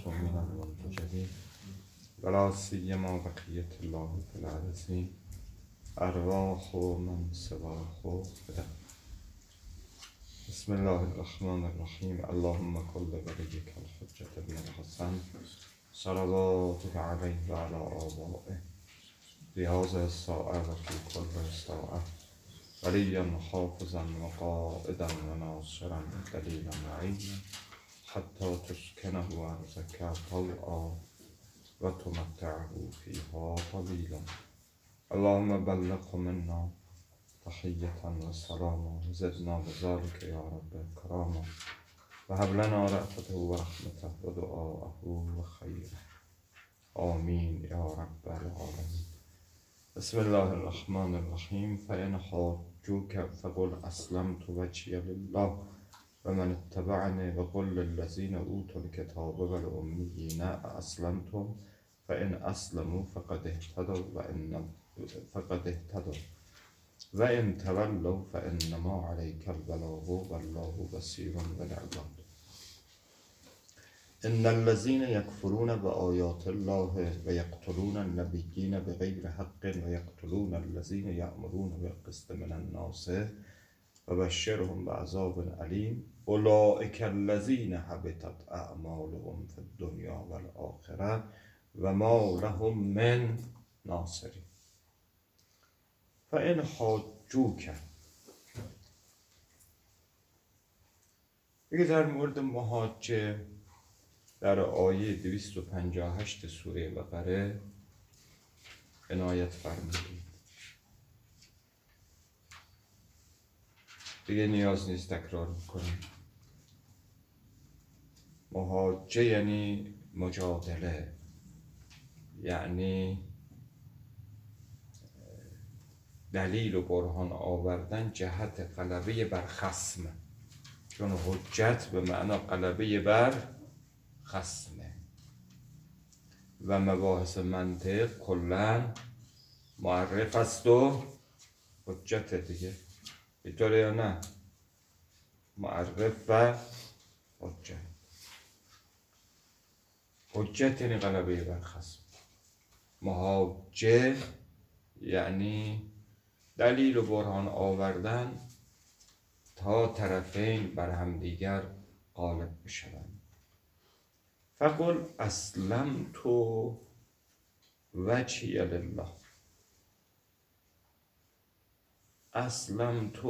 المعصومین المنتجبین ولا سیما بقیة الله فی الارضین ارواح من سواه فدا. بسم الله الرحمن الرحیم. اللهم کل ولیک الحجة ابن الحسن صلواتک علیه و علی آبائه ریاض الساعه و فی کل ساعه ولیا حافظا و قائدا و ناصرا دلیلا معینا حتی تسکنه ارضک طوعا و تمتعه فیها طویلا. اللهم بلغ منا تحیة و سلاما زدنا بذلك یا رب کراما و هب لنا رأفته و رحمته و دعاءه و خیره. آمین یا رب العالمین. بسم الله الرحمن الرحیم. فإن حاجوک فقل اسلمت وجهی لله و من اتبعنی و قل للذین اوتوا الکتاب والأمیین اسلمتم فإن اسلموا فقد اهتدوا و ان تولوا فإنما عليك البلاغ والله بصیر بالعباد. ان الذين يكفرون بآيات الله و یقتلون النبیین بغیر حق و یقتلون الذين یأمرون بالقسط من الناس و بشرهم بعذاب علیم. اولئک الذین حبطت اعمالهم فی الدنیا والآخرة و ما لهم من ناصرین. فإن حاجوک، دیگه در مورد محاجه در آیه 258 سوره بقره عنایت فرمودید. دیگه نیاز نیست تکرار میکنیم. محاجه یعنی مجادله، یعنی دلیل و برهان آوردن جهت غلبه بر خصم، چون حجت به معنا غلبه بر خصمه و مباحث منطق کلن معرف است و حجت دیگه، اینطوره یا نه؟ معرف و حجت. حجت یعنی غلبه بر خصم، محاجه یعنی دلیل و برهان آوردن تا طرفین بر همدیگر غالب بشوند. فقل اسلمت وجهی لله. اسلمت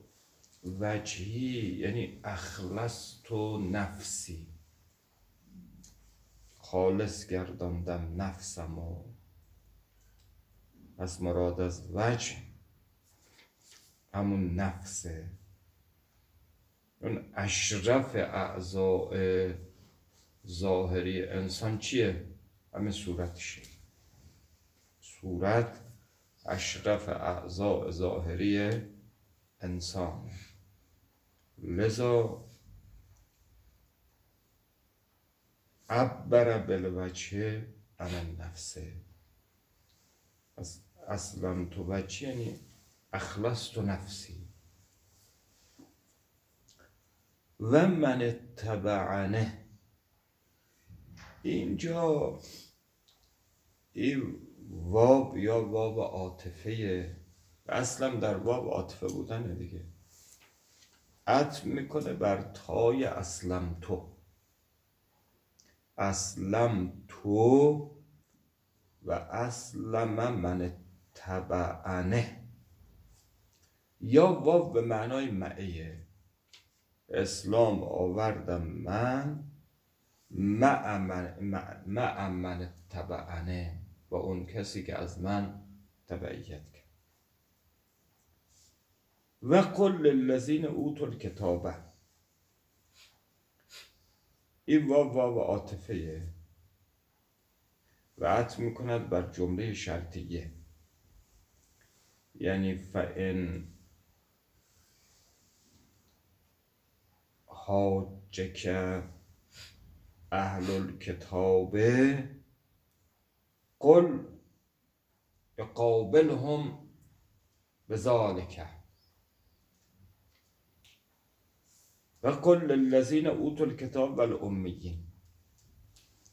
وجهی یعنی اخلصت نفسی، خالص گرداندم نفسمو. پس مراد از وجه همون نفسه. اون اشرف اعضاء ظاهری انسان چیه؟ همه صورتشه. صورت اشرف اعضاء ظاهری انسان، لذا عبر بالوجه عن النفس. اسلمت وجهی یعنی اخلصت نفسی. و من اتبعنه، اینجا این واب یا واب عاطفه، اصلا در واب عاطفه بودنه دیگه، عطف میکنه بر تای اسلم تو. اسلم تو و اسلم من اتبعنه. یا واو به معنای معیه، اسلام آوردم من مع من اتبعنه، و اون کسی که از من تبعیت کرد. و قل للذین اوتوا الکتاب، این واو عاطفه و عطف میکند بر جمله شرطیه، یعنی فإن حاجک اهل الکتاب قل قابلهم بذلک و قل للذین اوتوا الکتاب والأمیین.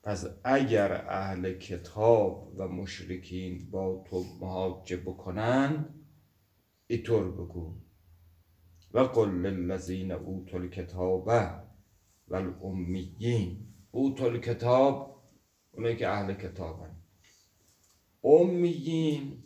پس اگر اهل کتاب و مشرکین با تو محاجه بکنند اینطور بگو و قل للذین اوتوا الکتاب و الامیین. اوتوا الکتاب اونایی که اهل کتابن، امیین،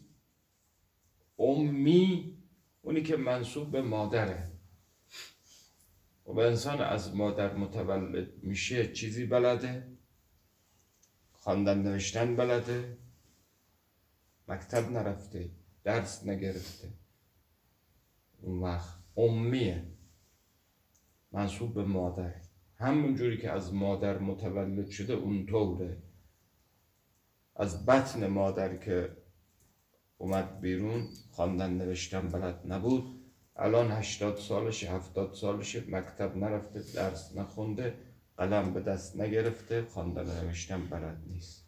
امی اونی که منسوب به مادره و به انسان از مادر متولد میشه چیزی بلده، خواندن نوشتن بلده، مکتب نرفته، درس نگرفته، اون وقت امیه، منسوب به مادر. همون جوری که از مادر متولد شده اونطوره، از بطن مادر که اومد بیرون خواندن نوشتن بلد نبود، الان 80 سالشه 70 سالشه، مکتب نرفته، درس نخونده، قلم به دست نگرفته، خواندن نوشتن بلد نیست.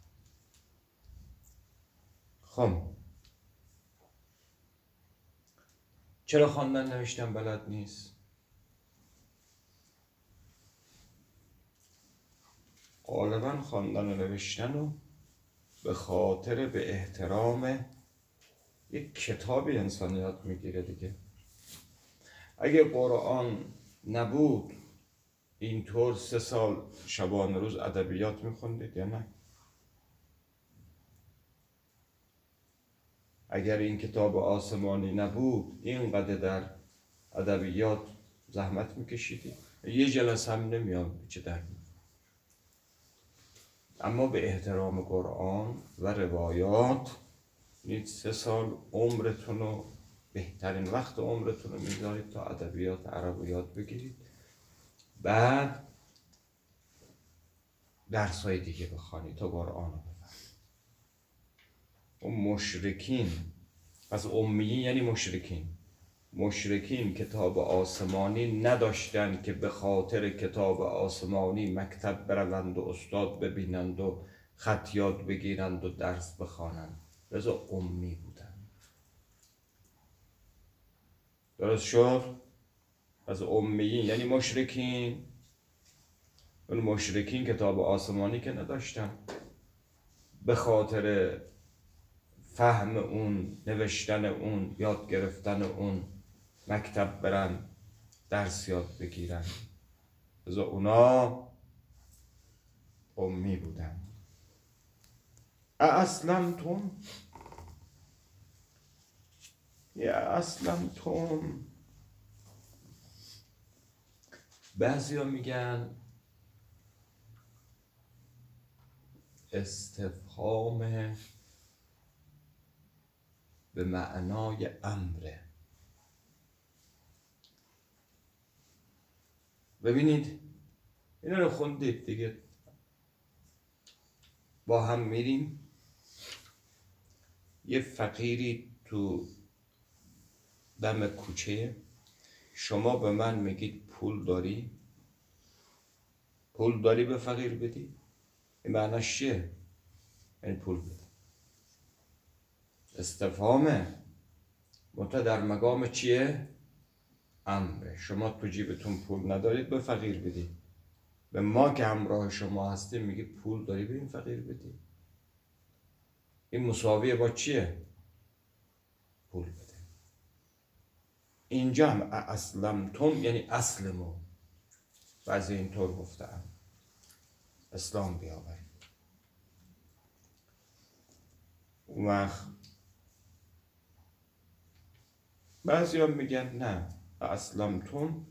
خب چرا خواندن نوشتن بلد نیست؟ غالبا خواندن و نوشتن رو به خاطر به احترام یک کتابی انسان یاد میگیره دیگه. اگه قرآن نبود اینطور 3 سال شبانه روز ادبیات میخوندید یا نه؟ اگر این کتاب آسمانی نبود اینقدر در ادبیات زحمت میکشیدید؟ یه جلسه هم نمیام چه در میاد. اما به احترام قرآن و روایات 3 سال عمرتون رو، بهترین وقت عمرتون رو میذارید تا ادبیات عرب رو یاد بگیرید، بعد درس‌های دیگه بخوانید تا قرآن رو بفهمید. اون مشرکین، پس امیین یعنی مشرکین کتاب آسمانی نداشتن که به خاطر کتاب آسمانی مکتب بروند و استاد ببینند و خط یاد بگیرند و درس بخوانند، لذا امی بودن. درست شد؟ از امیین یعنی مشرکین. اون مشرکین کتاب آسمانی که نداشتن، به خاطر فهم اون، نوشتن اون، یاد گرفتن اون مکتب برن درس یاد بگیرن، لذا اونا امی بودن. اسلمتم یا اسلمتم، بعضی ها میگن استفهام به معنای امره. ببینید اینا رو خوندید دیگه، با هم میریم، یه فقیری تو دم کوچه، شما به من میگید پول داری؟ پول داری به فقیر بدی؟ این معناش چیه؟ یعنی پول بده. استفهامه، منتها در مقام چیه؟ امره. شما تو جیبتون پول ندارید به فقیر بدید، به ما که همراه شما هستیم میگه پول داری به این فقیر بدی. این مساویه با چیه؟ پول بده. اینجا هم اسلمتم یعنی اسلمو، بعضی اینطور گفتن اسلام بیاورید. اون وقت بعضی هم میگن نه، اسلمتم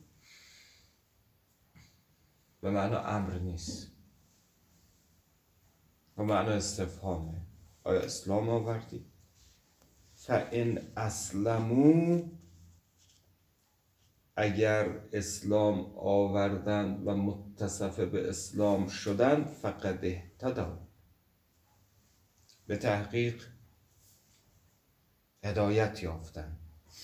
به معنی امر نیست، به معنی استفهامه. آیا اسلام آوردی؟ فَإِنْ اسلموا، اگر اسلام آوردند و متصف به اسلام شدند، فقد اهتدوا، به تحقیق هدایت یافتند.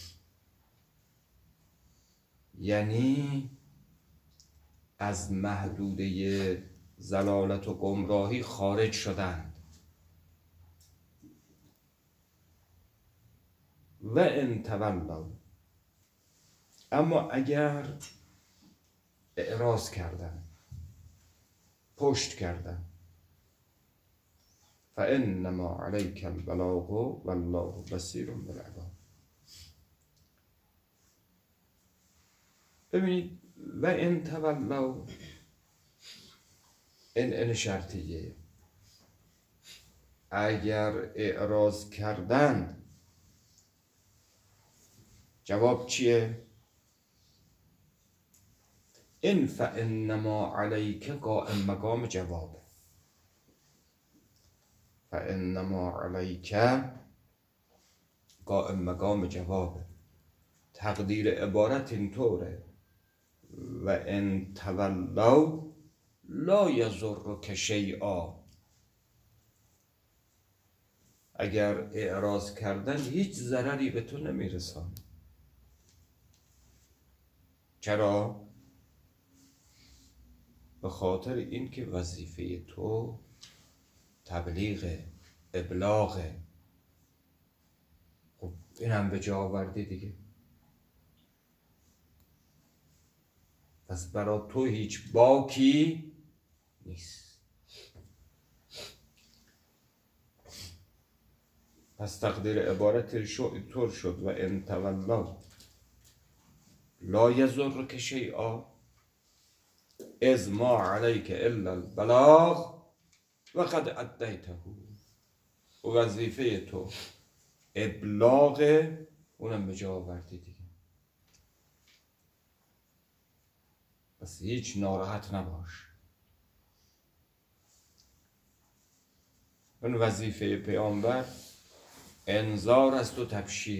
یعنی از محدوده ضلالت و گمراهی خارج شدند. و ان تولوا، اما اگر اعراض کردن، پشت کردن، فانما علیک البلاغ والله بصیر بالعباد. ببینید و ان تولوا، این شرطیه، اگر اعراض کردند جواب چیه؟ این فانما علیک قائم مقام جواب، فانما علیک قائم مقام جواب. تقدیر عبارت اینطوره و ان تولوا لا یضرک شیئا، اگر اعراض کردن هیچ ضرری به تو نمیرسان. چرا؟ به خاطر اینکه وظیفه تو تبلیغ، ابلاغه. خب این هم به جا آوردی دیگه، پس برا تو هیچ باکی نیست. پس تقدیر عبارت طور شد و ان تولوا لا یضرک شیئا اذ ما علیک الا البلاغ و قد ادیته. و وظیفه تو ابلاغ، اونم به جا آوردی دیگه، پس هیچ ناراحت نباش. اون وظیفه پیامبر انذار است و تبشیر.